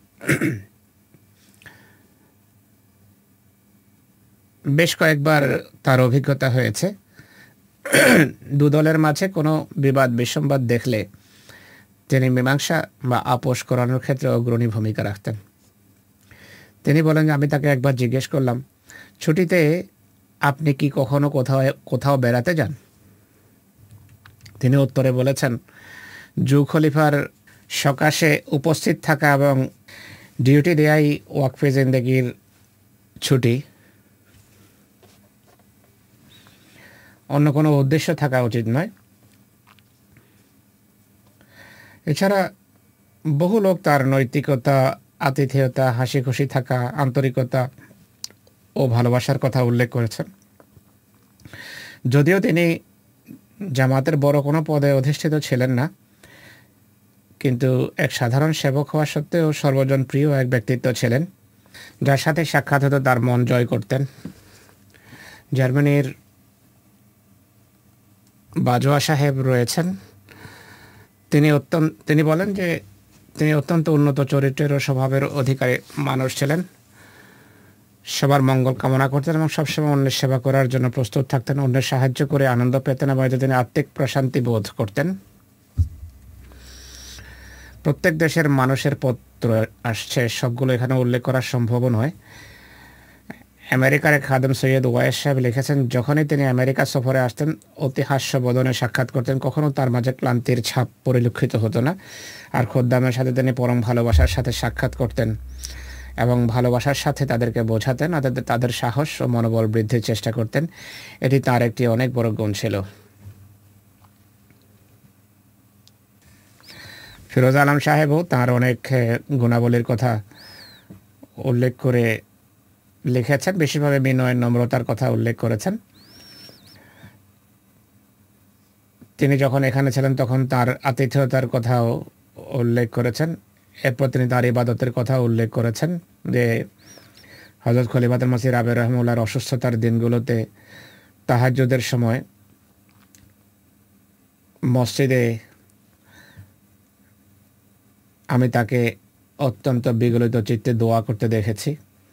বেশ কয়েকবার তার অভিজ্ঞতা হয়েছে দুদলের মাঝে কোনো বিবাদ বিসম্বাদ দেখলে তিনি মীমাংসা বা আপোষ করানোর ক্ষেত্রে অগ্রণী ভূমিকা রাখতেন। তিনি বলেন, আমি তাকে একবার জিজ্ঞেস করলাম, ছুটিতে আপনি কি কখনো কোথাও বেড়াতে যান? তিনি উত্তরে বলেছেন, জু খলিফার সকাশে উপস্থিত থাকা এবং ডিউটি দেয়াই ওয়াকফে জিন্দেগির ছুটি, অন্য কোনো উদ্দেশ্য থাকা উচিত নয়। এছাড়া বহু লোক তার নৈতিকতা, আতিথেয়তা, হাসি খুশি থাকা, আন্তরিকতা ও ভালোবাসার কথা উল্লেখ করেছেন। যদিও তিনি জামাতের বড় কোনো পদে অধিষ্ঠিত ছিলেন না, কিন্তু এক সাধারণ সেবক হওয়া সত্ত্বেও সর্বজন প্রিয় এক ব্যক্তিত্ব ছিলেন, যার সাথে সাক্ষাৎ হতে তার মন জয় করতেন। জার্মানির বাজোয়া সাহেব রয়েছেন। তিনি বলেন যে তিনি অত্যন্ত উন্নত চরিত্রের ও স্বভাবের অধিকারী মানুষ ছিলেন। সবার মঙ্গল কামনা করতেন এবং সবসময় অন্যের সেবা করার জন্য প্রস্তুত থাকতেন। অন্যের সাহায্য করে আনন্দ পেতেন এবং এতে তিনি আত্মিক প্রশান্তি বোধ করতেন। প্রত্যেক দেশের মানুষের পত্র আসছে, সবগুলো এখানে উল্লেখ করা সম্ভব নয়। আমেরিকার এক খাদেম সৈয়দ ওয়াইস সাহেব লিখেছেন, যখনই তিনি আমেরিকা সফরে আসতেন অতি হাস্যবোধনে সাক্ষাৎ করতেন। কখনো তার মাঝে ক্লান্তির ছাপ পরিলক্ষিত হতো না। আর খোদ্দামের সাথে তিনি পরম ভালোবাসার সাথে সাক্ষাৎ করতেন এবং ভালোবাসার সাথে তাদেরকে বোঝাতেন, তাদের সাহস ও মনোবল বৃদ্ধির চেষ্টা করতেন। এটি তার একটি অনেক বড় গুণ ছিল। ফিরোজ আলম সাহেবও তাঁর অনেক গুণাবলীর কথা উল্লেখ করে লিখেছেন। বেশিরভাবে বিনয়, নম্রতার কথা উল্লেখ করেছেন। তিনি যখন এখানে ছিলেন তখন তার আতিথেয়তার কথাও উল্লেখ করেছেন। এরপর তিনি তার ইবাদতের কথা উল্লেখ করেছেন যে হযরত খলিফাতুল মসিহ রাবে' রাহিমাহুল্লাহর অসুস্থতার দিনগুলোতে তাহাজ্জুদের সময় মসজিদে আমি তাকে অত্যন্ত বিগলিত চিত্তে দোয়া করতে দেখেছি।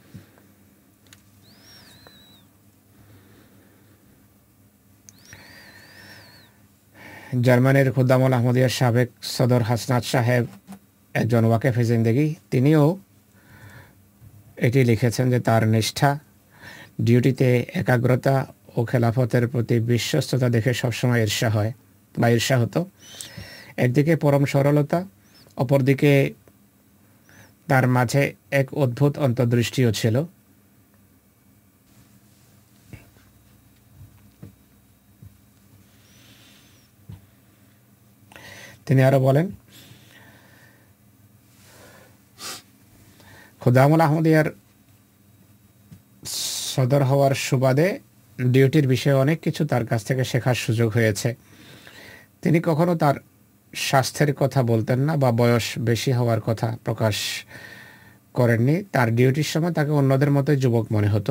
জার্মানির খুদ্দামুল আহমদিয়ার সাবেক সদর হাসনাত সাহেব একজন ওয়াকিফে জিন্দেগি। তিনিও এটি লিখেছেন যে তার নিষ্ঠা, ডিউটিতে একাগ্রতা ও খেলাফতের প্রতি বিশ্বস্ততা দেখে সবসময় ঈর্ষা হতো। একদিকে পরম সরলতা, অপরদিকে তার মাঝে এক অদ্ভুত অন্তর্দৃষ্টিও ছিল। তিনি আরো বলেন, খুদামুল আহমদিয়ার সদর হওয়ার সুবাদে ডিউটির বিষয়ে অনেক কিছু তার কাছ থেকে শেখার সুযোগ হয়েছে। তিনি কখনো তার স্বাস্থ্যের কথা বলতেন না বা বয়স বেশি হওয়ার কথা প্রকাশ করেননি। তার ডিউটির সময় তাকে অন্যদের মতো যুবক মনে হতো।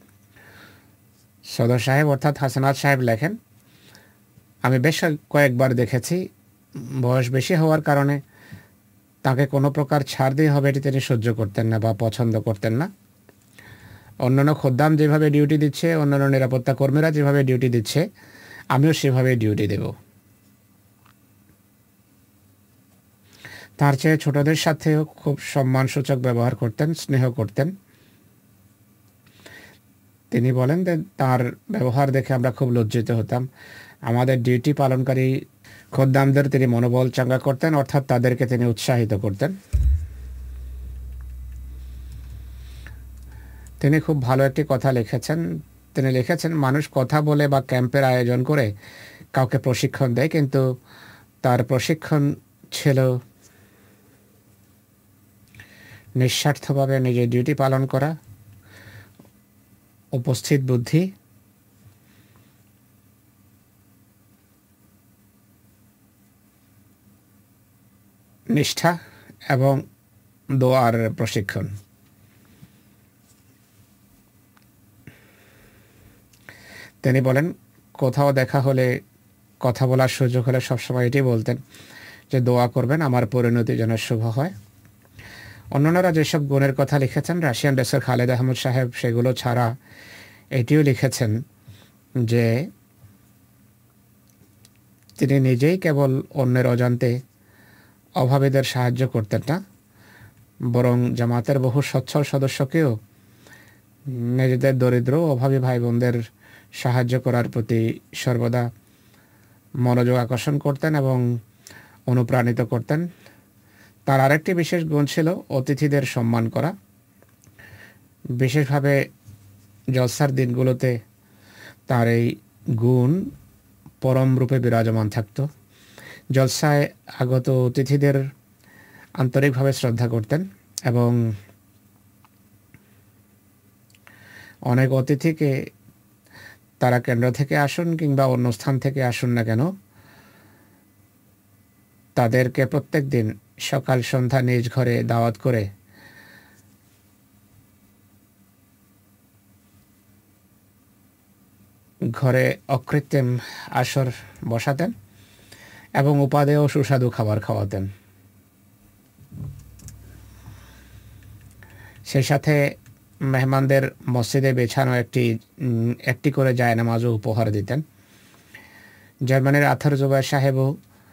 সদর সাহেব অর্থাৎ হাসানাত সাহেব লেখেন, আমি বেশ কয়েকবার দেখেছি বয়স বেশি হওয়ার কারণে তাকে কোনো প্রকার ছাড় দিয়ে হবে এটি তিনি সহ্য করতেন না বা পছন্দ করতেন না। অন্যান্য খদ্দাম যেভাবে ডিউটি দিচ্ছে, অন্যান্য নিরাপত্তা কর্মীরা যেভাবে ডিউটি দিচ্ছে, আমিও সেভাবে ডিউটি দেব। তার চেয়ে ছোটদের সাথেও খুব সম্মানসূচক ব্যবহার করতেন, স্নেহ করতেন। তিনি বলেন যে তার ব্যবহার দেখে আমরা খুব লজ্জিত হতাম। আমাদের ডিউটি পালনকারী খদ্দামদের তিনি মনোবল চাঙ্গা করতেন, অর্থাৎ তাদেরকে তিনি উৎসাহিত করতেন। তিনি খুব ভালো একটি কথা লিখেছেন। তিনি লিখেছেন, মানুষ কথা বলে বা ক্যাম্পের আয়োজন করে কাউকে প্রশিক্ষণ দেয়, কিন্তু তার প্রশিক্ষণ ছিল নিঃস্বার্থভাবে নিজের ডিউটি পালন করা, উপস্থিত বুদ্ধি, নিষ্ঠা এবং দোয়ার প্রশিক্ষণ। তিনি বলেন, কোথাও দেখা হলে, কথা বলার সুযোগ হলে সবসময় এটি বলতেন যে দোয়া করবেন আমার পরিণতি যেন শুভ হয়। অন্যান্যরা যেসব গুণের কথা লিখেছেন, রাশিয়ান ডেস্কের খালেদ আহমদ সাহেব সেগুলো ছাড়া এটিও লিখেছেন যে তিনি নিজেই কেবল অন্যের অজান্তে অভাবীদের সাহায্য করতেন না, বরং জামাতের বহু সচ্ছল সদস্যকেও নিজেদের দরিদ্র অভাবী ভাই বোনদের সাহায্য করার প্রতি সর্বদা মনোযোগ আকর্ষণ করতেন এবং অনুপ্রাণিত করতেন। তার আরেকটি বিশেষ গুণ ছিল অতিথিদের সম্মান করা। বিশেষভাবে জলসার দিনগুলোতে তার এই গুণ পরম রূপে বিরাজমান থাকত। জলসায় আগত অতিথিদের আন্তরিকভাবে শ্রদ্ধা করতেন এবং অনেক অতিথিকে তারা কেন্দ্র থেকে আসুন কিংবা অন্য স্থান থেকে আসুন না কেন, তাদেরকে প্রত্যেক দিন সকাল সন্ধ্যা নিজ ঘরে দাওয়াত করে ঘরে অকৃত্রিম আসর বসাতেন এবং উপাদেয় ও সুস্বাদু খাবার খাওয়াতেন। সেই সাথে মেহমানদের মসজিদে বেছানো একটি করে জায়নামাজও উপহার দিতেন। জার্মানির আথার জুবায়ের সাহেবও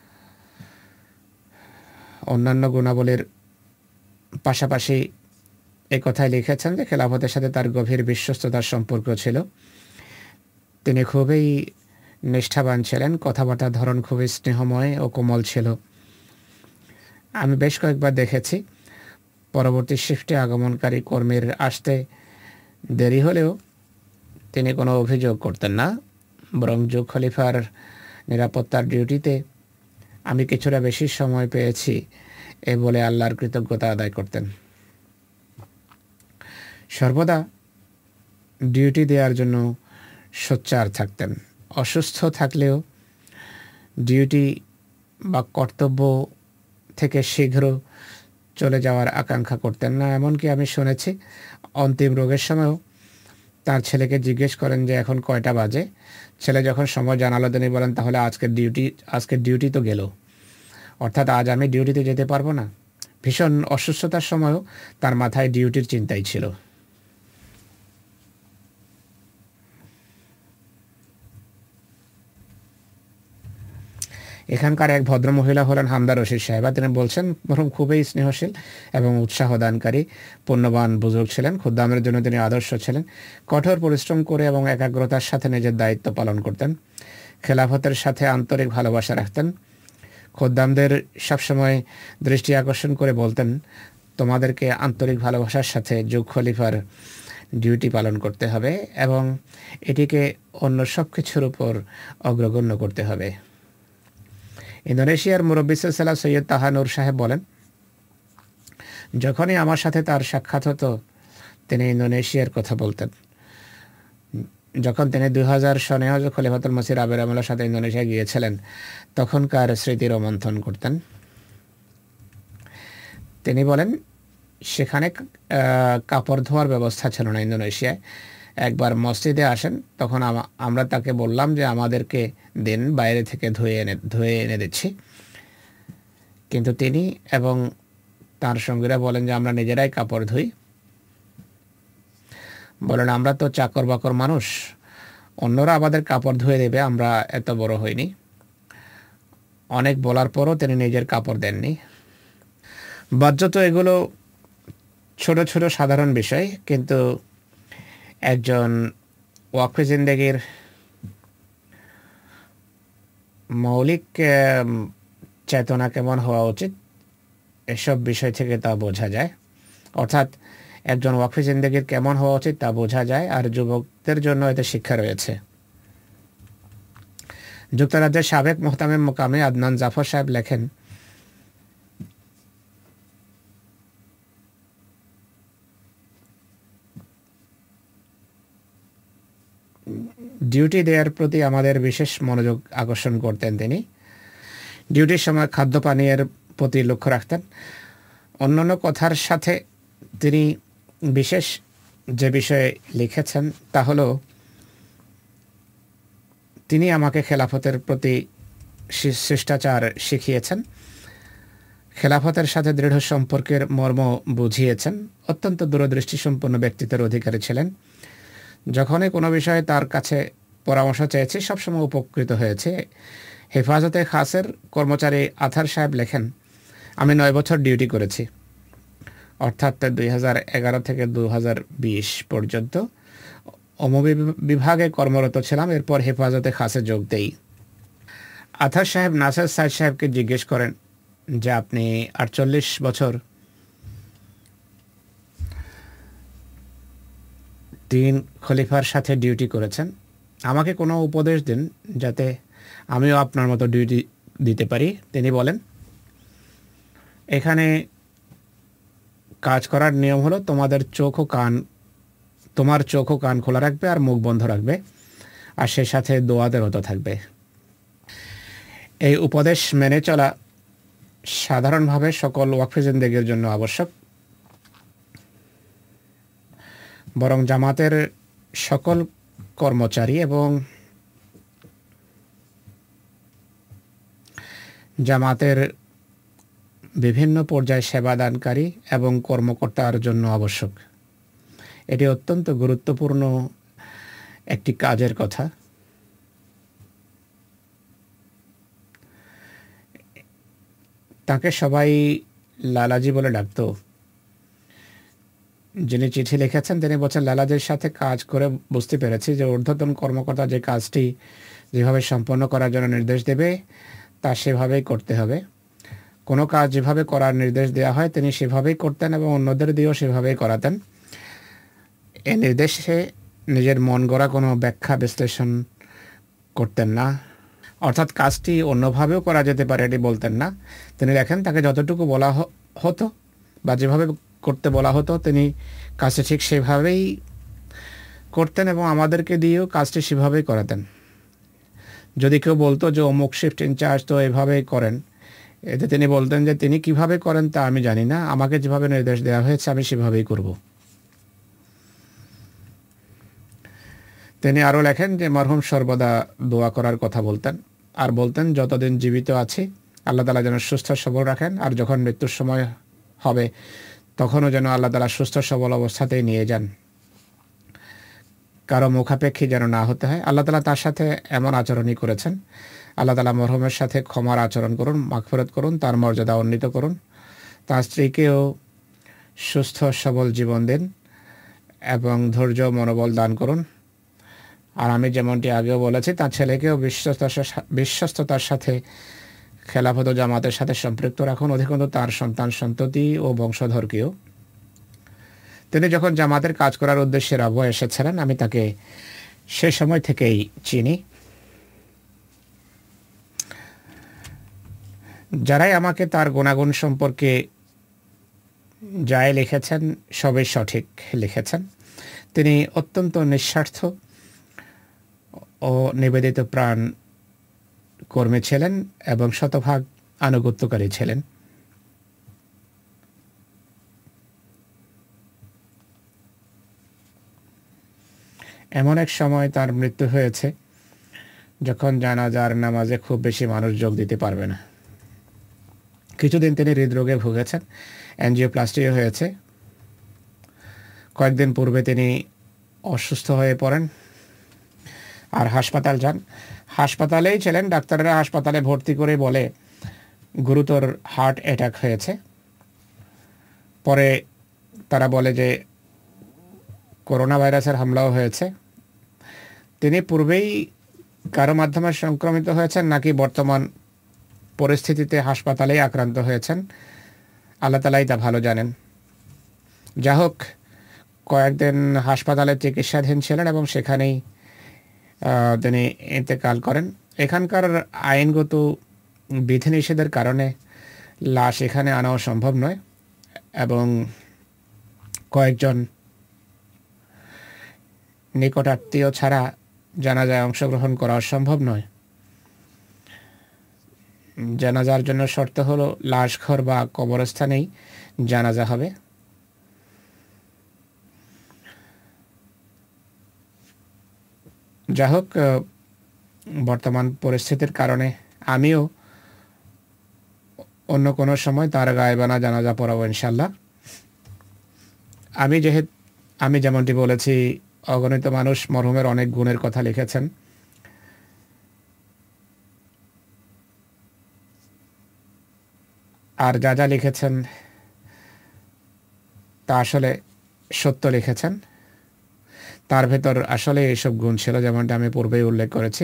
অন্যান্য গুণাবলীর পাশাপাশি এই কথাই লিখেছেন যে খেলাফতের সাথে তার গভীর বিশ্বস্ততার সম্পর্ক ছিল। তিনি খুবই নিষ্ঠাবান ছিলেন, কথাবার্তার ধরন খুবই স্নেহময় ও কোমল ছিল। আমি বেশ কয়েকবার দেখেছি পরবর্তী শিফটে আগমনকারী কর্মীর আসতে দেরি হলেও তিনি কোনো অভিযোগ করতেন না, বরং যুগ খলিফার নিরাপত্তার ডিউটিতে আমি কিছুটা বেশি সময় পেয়েছি এ বলে আল্লাহর কৃতজ্ঞতা আদায় করতেন। সর্বদা ডিউটি দেওয়ার জন্য সোচ্চার থাকতেন। অসুস্থ থাকলেও ডিউটি বা কর্তব্য থেকে শীঘ্র চলে যাওয়ার আকাঙ্ক্ষা করতেন না। এমনকি আমি শুনেছি অন্তিম রোগের সময়ও তার ছেলেকে জিজ্ঞেস করেন যে এখন কয়টা বাজে। ছেলে যখন সময় জানালো তিনি বলেন তাহলে আজকের ডিউটি তো গেল, অর্থাৎ আজ আমি ডিউটিতে যেতে পারবো না। ভীষণ অসুস্থতার সময়ও তার মাথায় ডিউটির চিন্তাই ছিল। এখানকার এক ভদ্রমহিলা হলেন হামদা রশিদ সাহেবা। তিনি বলছেন বরং খুবই স্নেহশীল এবং উৎসাহদানকারী পুণ্যবান বুজুর্গ ছিলেন। খুদ্দামের জন্য তিনি আদর্শ ছিলেন। কঠোর পরিশ্রম করে এবং একাগ্রতার সাথে নিজের দায়িত্ব পালন করতেন। খেলাফতের সাথে আন্তরিক ভালোবাসা রাখতেন। খুদ্দামদের সবসময় দৃষ্টি আকর্ষণ করে বলতেন, তোমাদেরকে আন্তরিক ভালোবাসার সাথে যুগ খলিফার ডিউটি পালন করতে হবে এবং এটিকে অন্য সব কিছুর উপর অগ্রগণ্য করতে হবে। ইন্দোনেশিয়ার মুরব্বি সিলসিলা সৈয়দ তাহা নূর সাহেব বলেন, যখনই আমার সাথে তার সাক্ষাৎ হতো তিনি ইন্দোনেশিয়ার কথা বলতেন। যখন তিনি 2000 সনে হযরত খলিফাতুল মসিহ রাবে রহমাতুল্লাহর সাথে ইন্দোনেশিয়া গিয়েছিলেন তখনকার স্মৃতি রোমন্থন করতেন। তিনি বলেন সেখানে কাপড় ধোয়ার ব্যবস্থা ছিল না ইন্দোনেশিয়ায়। একবার মসজিদে আসেন, তখন আমরা তাকে বললাম যে আমাদেরকে দিন, বাইরে থেকে ধুয়ে এনে দিচ্ছি। কিন্তু তিনি এবং তার সঙ্গীরা বলেন যে আমরা নিজেরাই কাপড় ধুই। বলেন আমরা তো চাকর বাকর মানুষ, অন্যরা আমাদের কাপড় ধুয়ে দেবে, আমরা এত বড় হইনি। অনেক বলার পরও তিনি নিজের কাপড় দেননি। বাহ্যত এগুলো ছোট ছোট সাধারণ বিষয়, কিন্তু একজন ওয়াকফে জিন্দেগির মৌলিক চেতনা কেমন হওয়া উচিত এসব বিষয় থেকে তা বোঝা যায়। অর্থাৎ একজন ওয়াকফে জিন্দেগির কেমন হওয়া উচিত তা বোঝা যায়, আর যুবকদের জন্য এতে শিক্ষা রয়েছে। যুক্তরাজ্যের সাবেক মোহতামিম মোকামে আদনান জাফর সাহেব লেখেন, ডিউটি দেওয়ার প্রতি আমাদের বিশেষ মনোযোগ আকর্ষণ করতেন তিনি। ডিউটির সময় খাদ্য পানীয়ের প্রতি লক্ষ্য রাখতেন। অন্যান্য কথার সাথে তিনি বিশেষ যে বিষয়ে লিখেছেন তা হলো তিনি আমাকে খেলাফতের প্রতি শিষ্টাচার শিখিয়েছেন, খেলাফতের সাথে দৃঢ় সম্পর্কের মর্ম বুঝিয়েছেন। অত্যন্ত দূরদৃষ্টি সম্পন্ন ব্যক্তিত্বের অধিকারী ছিলেন। যখনই কোনো বিষয়ে তার কাছে পরামর্শ চেয়েছি সবসময় উপকৃত হয়েছে। হেফাজতে খাসের কর্মচারী আথার সাহেব লেখেন, আমি 9 বছর ডিউটি করেছি, অর্থাৎ 2011 থেকে 2020 পর্যন্ত বিভাগে কর্মরত ছিলাম। এরপর হেফাজতে খাসে যোগ দেই। আথার সাহেব নাসের সাইদ সাহেবকে জিজ্ঞেস করেন যে আপনি 48 বছর 3 খলিফার সাথে ডিউটি করেছেন, আমাকে কোনো উপদেশ দিন যাতে আমিও আপনার মতো ডিউটি দিতে পারি। তিনি বলেন, এখানে কাজ করার নিয়ম হলো তোমার চোখ ও কান খোলা রাখবে আর মুখ বন্ধ রাখবে, আর সে সাথে দোয়াতে রত থাকবে। এই উপদেশ মেনে চলা সাধারণভাবে সকল ওয়াকফে জিন্দেগির জন্য আবশ্যক। বরং জামাতের সকল কর্মচারী এবং জামাতের বিভিন্ন পর্যায়ে সেবাদানকারী এবং কর্মকর্তার জন্য আবশ্যক। এটি অত্যন্ত গুরুত্বপূর্ণ একটি কাজের কথা। তাকে সবাই লালাজি বলে ডাকতো। যিনি চিঠি লিখেছেন তিনি বলছেন, লালাজির সাথে কাজ করে বুঝতে পেরেছি যে ঊর্ধ্বতন কর্মকর্তা যে কাজটি যেভাবে সম্পন্ন করার জন্য নির্দেশ দেবে তা সেভাবেই করতে হবে। কোনো কাজ যেভাবে করার নির্দেশ দেওয়া হয় তিনি সেভাবেই করতেন এবং অন্যদের দিয়েও সেভাবেই করাতেন। এই নির্দেশে নিজের মন গড়া কোনো ব্যাখ্যা বিশ্লেষণ করতেন না, অর্থাৎ কাজটি অন্যভাবেও করা যেতে পারে এটি বলতেন না। তিনি লেখেন, তাকে যতটুকু বলা হতো বা যেভাবে করতে বলা হতো তিনি কাজটি ঠিক সেভাবেই করতেন এবং আমাদেরকে দিয়েও কাজটি সেভাবেই করাতেন। যদি কেউ বলতো যে অমুক শিফট ইনচার্জ তো এভাবেই করেন, এতে তিনি বলতেন যে তিনি কিভাবে করেন তা আমি জানি না, আমাকে যেভাবে নির্দেশ দেওয়া হয়েছে আমি সেভাবেই করব। তিনি আরও লেখেন যে মরহুম সর্বদা দোয়া করার কথা বলতেন, আর বলতেন যতদিন জীবিত আছি আল্লাহ তাআলা যেন সুস্থ সবল রাখেন, আর যখন মৃত্যুর সময় হবে তখনও যেন আল্লাহ তাআলা সুস্থ সবল অবস্থাতেই নিয়ে যান, কারো মুখাপেক্ষী যেন না হতে হয়। আল্লাহ তাআলা তার সাথে এমন আচরণই করেছেন। আল্লাহ তাআলা মরহুমের সাথে ক্ষমার আচরণ করুন, মাগফিরাত করুন, তার মর্যাদা উন্নীত করুন, তার স্ত্রীকেও সুস্থ সবল জীবন দিন এবং ধৈর্য মনোবল দান করুন। আর আমি যেমনটি আগেও বলেছি তার ছেলেকেও বিশ্বস্ততার সাথে খেলাফত ও জামাতের সাথে সম্পৃক্ত রাখুন, অধিকন্তু তার সন্তান সন্ততি ও বংশধরকেও। তিনি যখন জামাতের কাজ করার উদ্দেশ্যে রাবুয়া এসেছিলেন আমি তাকে সে সময় থেকেই চিনি। যারাই আমাকে তার গুণাগুণ সম্পর্কে যাই লিখেছেন সবই সঠিক লিখেছেন। তিনি অত্যন্ত নিঃস্বার্থ ও নিবেদিত প্রাণ কর্মী ছিলেন এবং শতভাগ আনুগত্যকারী ছিলেন। এমন এক সময় তার মৃত্যু হয়েছে যখন জানাজার নামাজে খুব বেশি মানুষ যোগ দিতে পারবে না। কিছুদিন তিনি হৃদরোগে ভুগেছেন, অ্যাঞ্জিওপ্লাস্টিও হয়েছে। কয়েকদিন পূর্বে তিনি অসুস্থ হয়ে পড়েন আর হাসপাতাল যান। হাসপাতালেই ছিলেন, ডাক্তাররা হাসপাতালে ভর্তি করে বলে গুরুতর হার্ট অ্যাটাক হয়েছে। পরে তারা বলে যে করোনা ভাইরাসের হামলাও হয়েছে। তিনি পূর্বেই কারো মাধ্যমে সংক্রমিত হয়েছেন নাকি বর্তমান পরিস্থিতিতে হাসপাতালেই আক্রান্ত হয়েছেন, আল্লাহ তাআলাই তা ভালো জানেন। যা হোক, কয়েকদিন হাসপাতালে চিকিৎসাধীন ছিলেন এবং সেখানেই তিনি ইন্তেকাল করেন। এখানকার আইনগত বিধিনিষেধের কারণে লাশ এখানে আনাও সম্ভব নয় এবং কয়েকজন নিকটাত্মীয় ছাড়া জানাজায় অংশগ্রহণ করা সম্ভব নয়। জানাজার জন্য শর্ত হলো লাশঘর বা কবরস্থানেই জানাজা হবে। যা হোক, বর্তমান পরিস্থিতির কারণে আমিও অন্য কোনো সময় তার গায়েবানা জানাজা পড়াবো ইনশাল্লাহ। আমি যেমনটি বলেছি, অগণিত মানুষ মরহুমের অনেক গুণের কথা লিখেছেন। আর যা যা লিখেছেন তা আসলে সত্য লিখেছেন। তার ভেতর আসলে এইসব গুণ ছিল, যেমনটা আমি পূর্বেই উল্লেখ করেছি।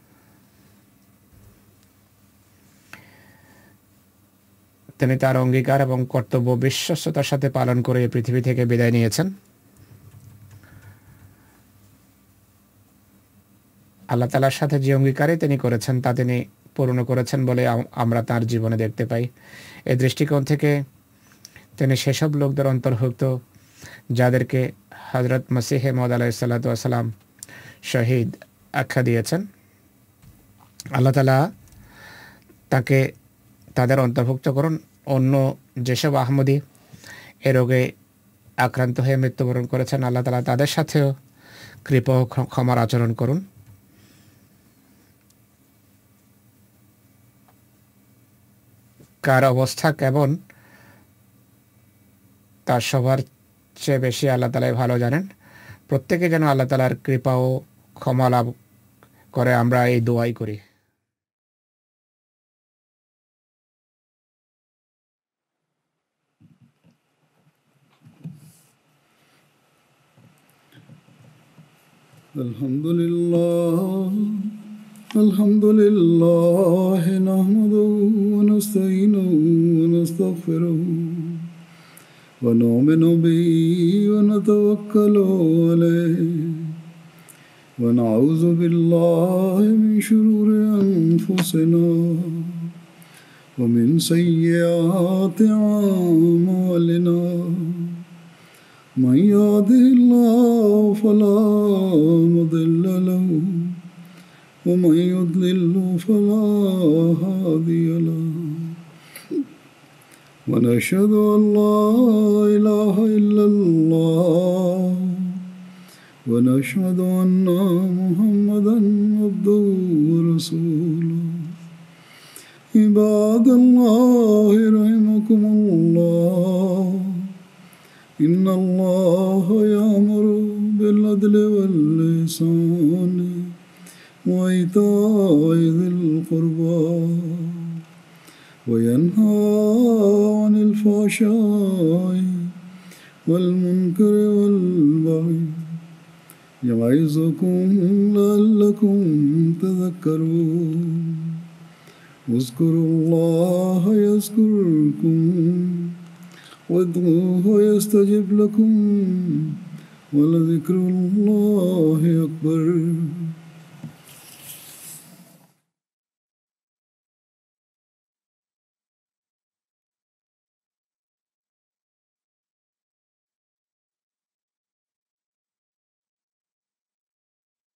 তিনি তার অঙ্গীকার এবং কর্তব্য বিশ্বস্ততার সাথে পালন করে এই পৃথিবী থেকে বিদায় নিয়েছেন। আল্লাহ তাআলার সাথে যে অঙ্গীকারই তিনি করেছেন তা তিনি পূর্ণ করেছেন বলে আমরা তার জীবনে দেখতে পাই। এই দৃষ্টিকোণ থেকে তিনি সেসব লোকদের অন্তর্ভুক্ত যাদেরকে হযরত মসিহে মউদ আলাইহিস সালাতু ওয়াস সালাম শহীদ আখ্যা দিয়েছেন। আল্লাহ তাআলা তাকে তাদের অন্তর্ভুক্ত করুন। অন্য যেসব আহমদী এ রোগে আক্রান্ত হয়ে মৃত্যুবরণ করেছেন, আল্লাহ তাআলা তাদের সাথেও কৃপা ও ক্ষমার আচরণ করুন। কার অবস্থা কেমন তার সবার চেয়ে বেশি আল্লাহ তাআলাই ভালো জানেন। প্রত্যেকে যেন আল্লাহ তাআলার কৃপা ও ক্ষমা লাভ করে, আমরা এই দোয়াই করি। আলহামদুলিল্লাহ নাহমাদুহু ওয়া নাস্তাঈনুহু ওয়া নাস্তাগফিরুহু ওয়া নু'মিনু বিহি ওয়া নাতাওয়াক্কালু আলাইহি ওয়া নাউযু বিল্লাহি মিন শুরুরি আনফুসিনা ওয়া মিন সাইয়্যাতি আ'মালিনা। من يهده الله فلا مضل له ومن يضلل فلا هادي له ونشهد أن لا إله إلا الله ونشهد أن محمدا عبده ورسوله. عباد الله رحمكم الله، إن الله يأمر بالعدل والإحسان وإيتاء ذي القربى وينهى عن الفحشاء والمنكر والبغي يعظكم لعلكم تذكرون. اذكروا الله يذكركم وادعوه يستجب لكم ولذكر الله أكبر.